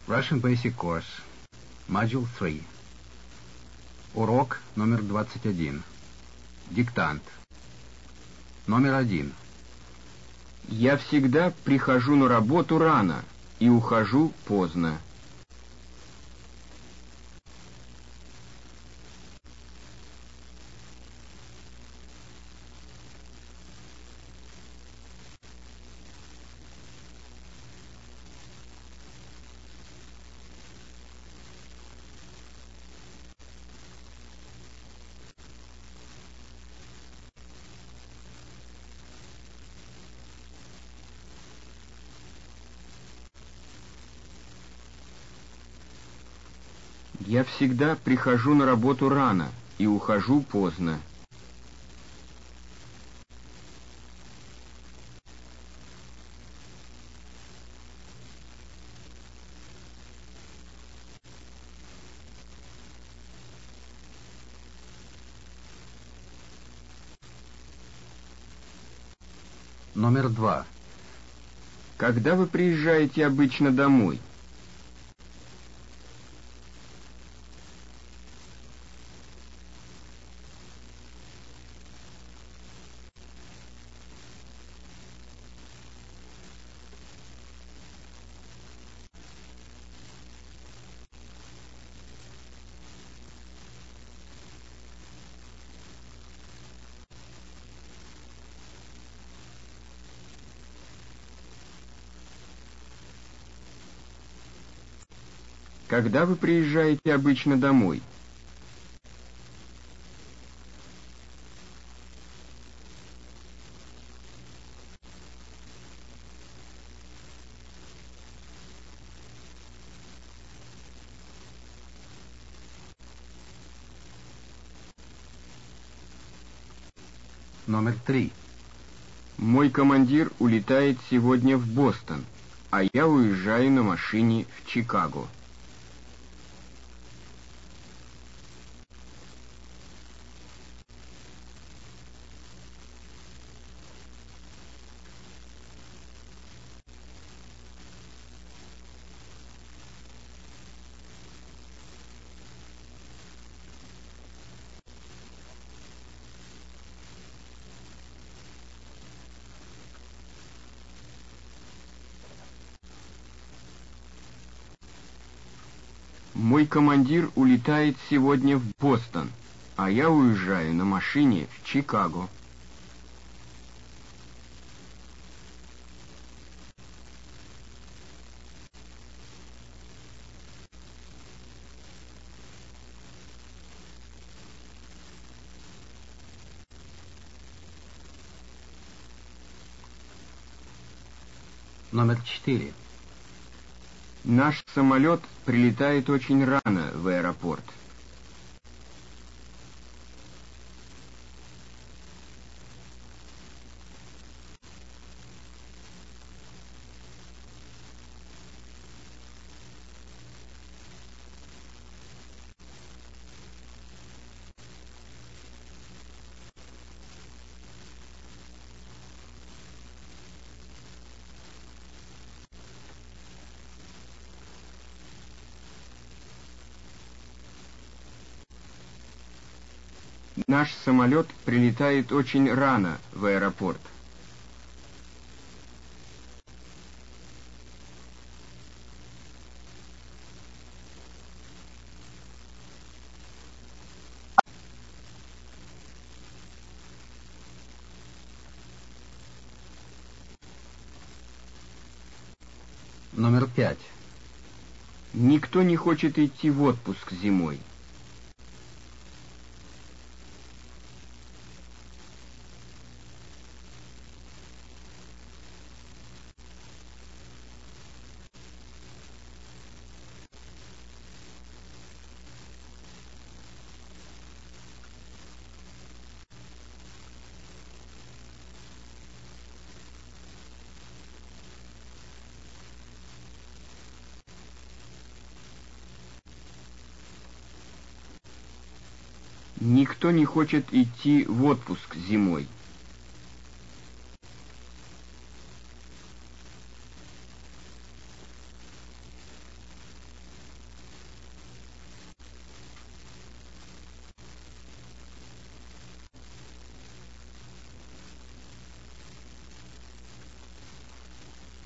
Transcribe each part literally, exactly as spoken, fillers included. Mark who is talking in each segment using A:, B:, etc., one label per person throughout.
A: Russian Basic Course, Module три. Урок номер двадцать один. Диктант. Номер один.
B: Я всегда прихожу на работу рано и ухожу поздно. Я всегда прихожу на работу рано и ухожу поздно.
A: Номер два.
B: Когда вы приезжаете обычно домой? Когда вы приезжаете обычно домой?
A: Номер три.
B: Мой командир улетает сегодня в Бостон, а я уезжаю на машине в Чикаго. Мой командир улетает сегодня в Бостон, а я уезжаю на машине в Чикаго.
A: Номер четыре.
B: Наш самолет прилетает очень рано в аэропорт. Наш самолет прилетает очень рано в аэропорт.
A: Номер пять.
B: Никто не хочет идти в отпуск зимой. Никто не хочет идти в отпуск зимой.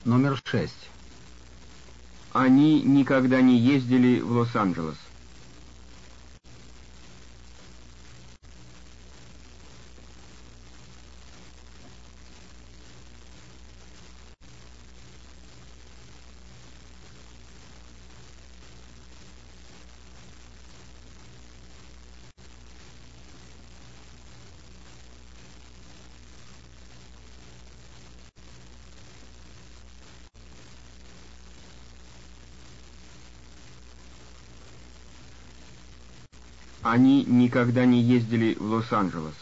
A: Номер шесть.
B: Они никогда не ездили в Лос-Анджелес. Они никогда не ездили в Лос-Анджелес.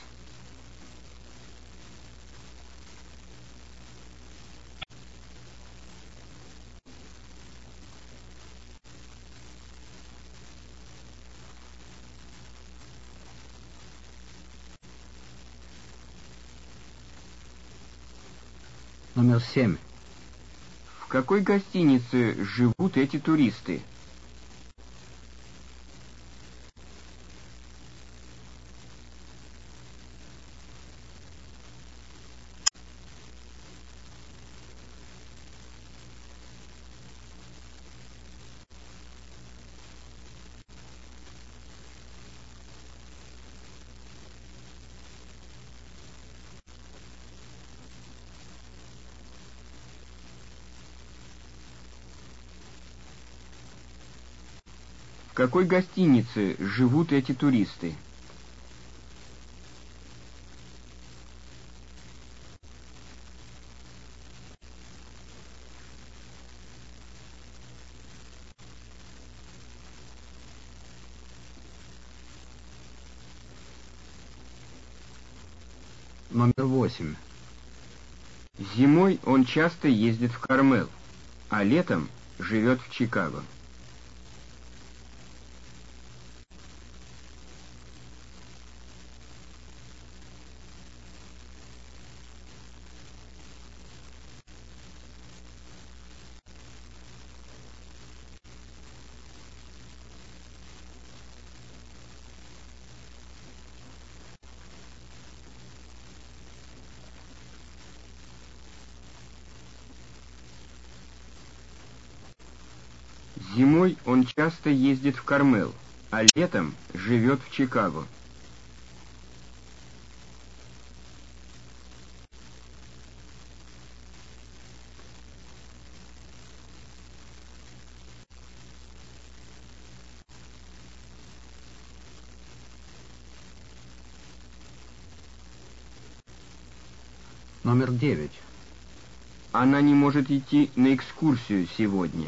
A: Номер семь.
B: В какой гостинице живут эти туристы? В какой гостинице живут эти туристы?
A: Номер восемь.
B: Зимой он часто ездит в Кармел, а летом живет в Чикаго. Зимой он часто ездит в Кармел, а летом живет в Чикаго.
A: Номер девять.
B: Она не может идти на экскурсию сегодня.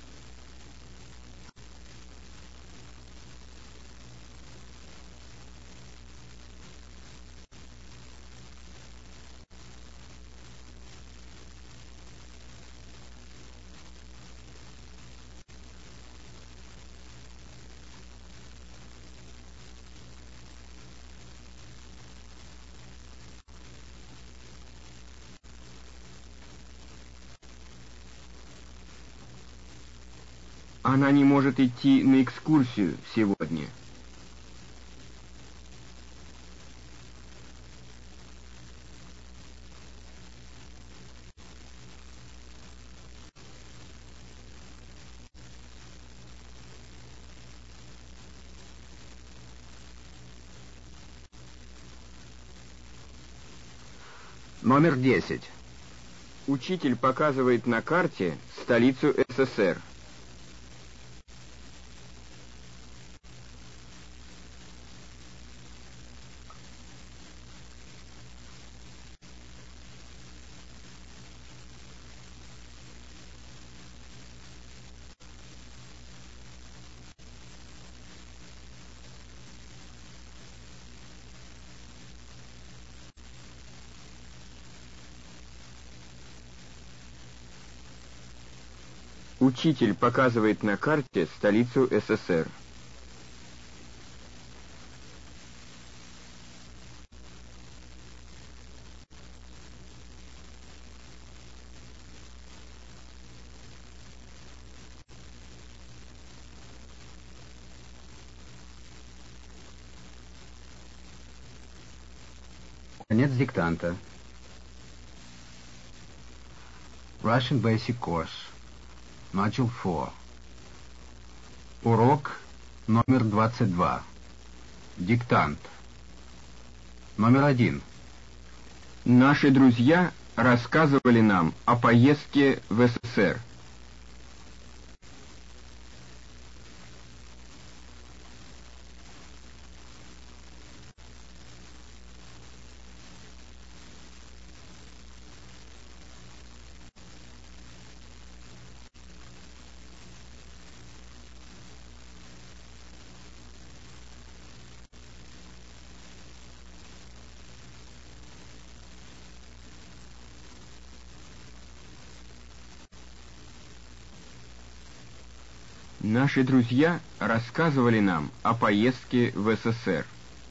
B: Она не может идти на экскурсию сегодня.
A: Номер десять.
B: Учитель показывает на карте столицу СССР. Учитель показывает на карте столицу СССР.
A: Конец диктанта. Russian Basic Course. Module four. Урок номер двадцать два. Диктант. Номер один.
B: Наши друзья рассказывали нам о поездке в СССР. Наши друзья рассказывали нам о поездке в СССР.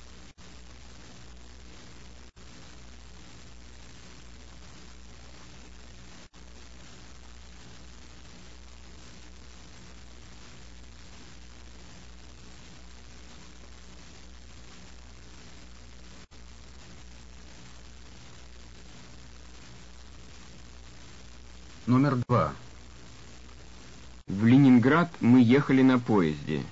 A: Номер два.
B: В Ленинград мы ехали на поезде.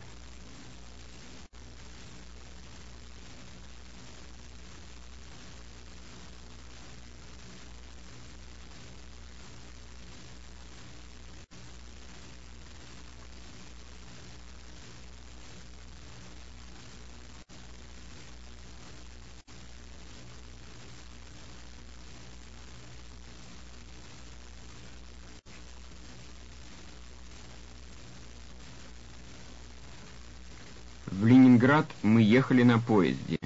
B: В Ленинград мы ехали на поезде.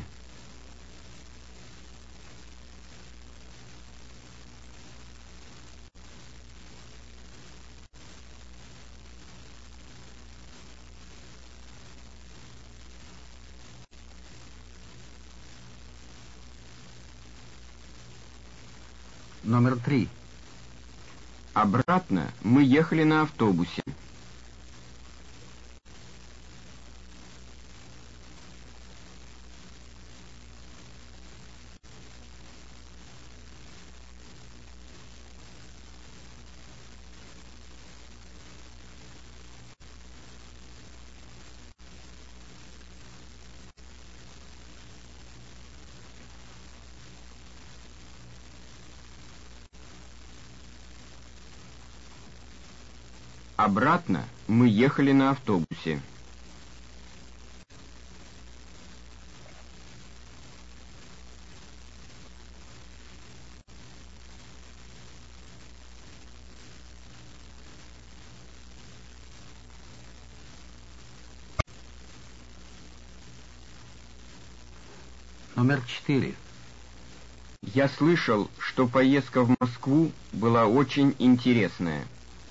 A: Номер три.
B: Обратно мы ехали на автобусе. Обратно мы ехали на автобусе.
A: Номер четыре.
B: Я слышал, что поездка в Москву была очень интересная.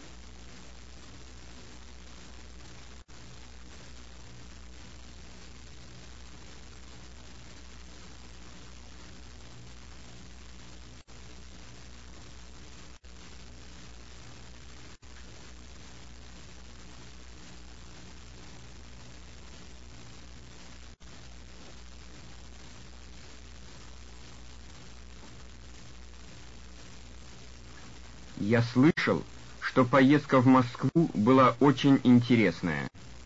B: Я слышал, что поездка в Москву была очень интересная.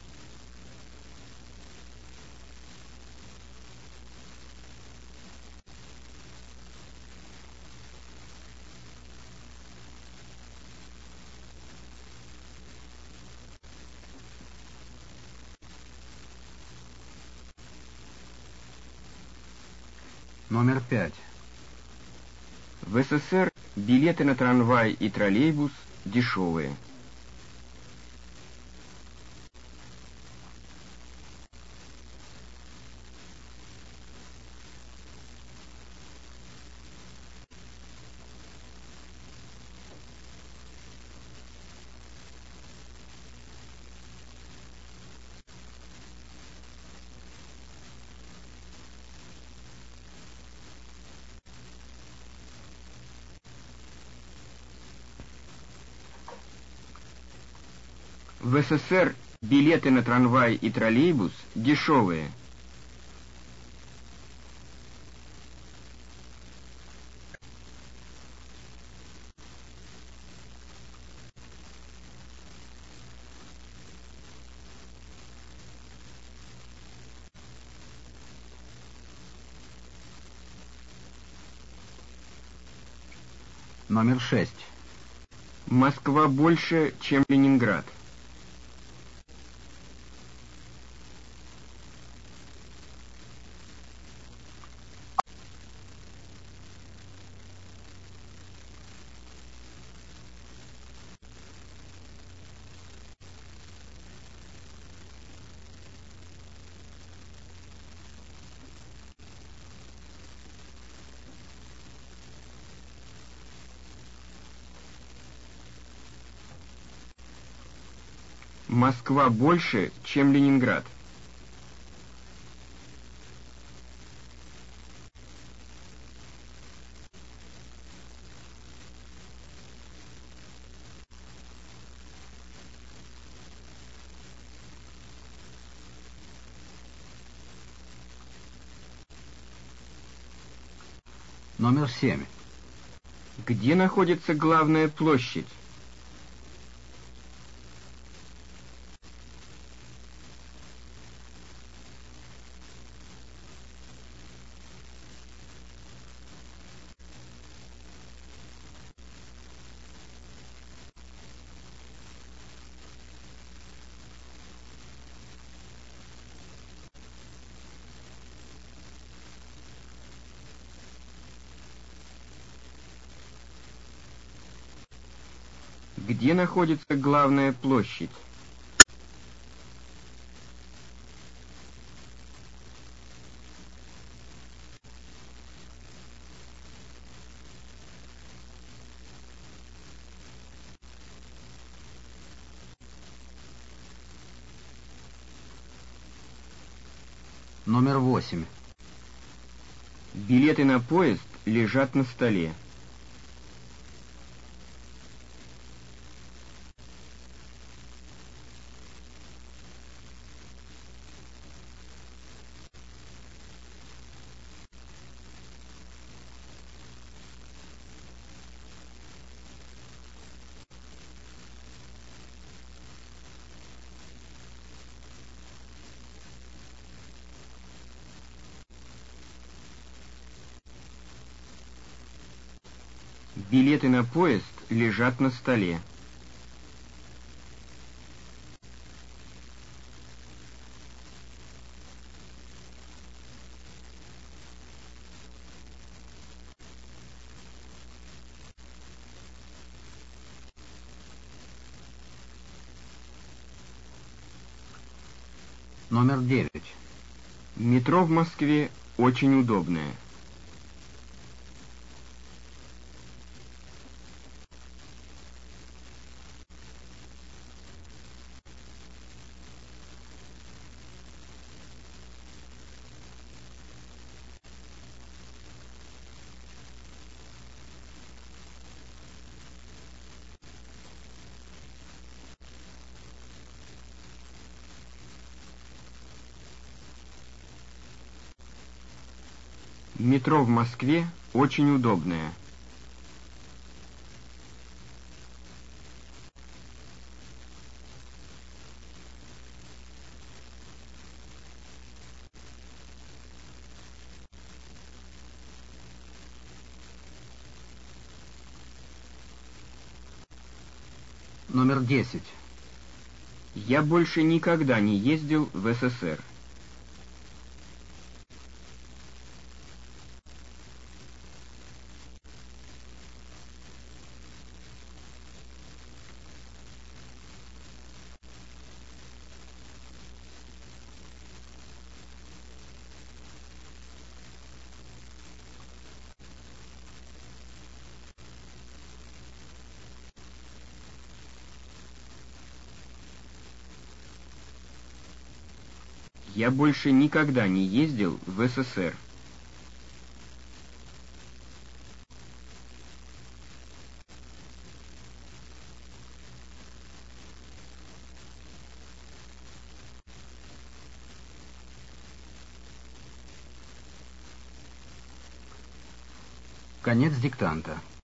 A: Номер пять.
B: В СССР билеты на трамвай и троллейбус дешевые. В СССР билеты на трамвай и троллейбус дешевые.
A: Номер шесть.
B: Москва больше, чем Ленинград. Москва больше, чем Ленинград.
A: Номер семь.
B: Где находится главная площадь? Где находится главная площадь?
A: Номер восемь.
B: Билеты на поезд лежат на столе. Билеты на поезд лежат на столе.
A: Номер девять.
B: Метро в Москве очень удобное. Метро в Москве очень удобное.
A: Номер десять.
B: Я больше никогда не ездил в СССР. Я больше никогда не ездил в СССР.
A: Конец диктанта.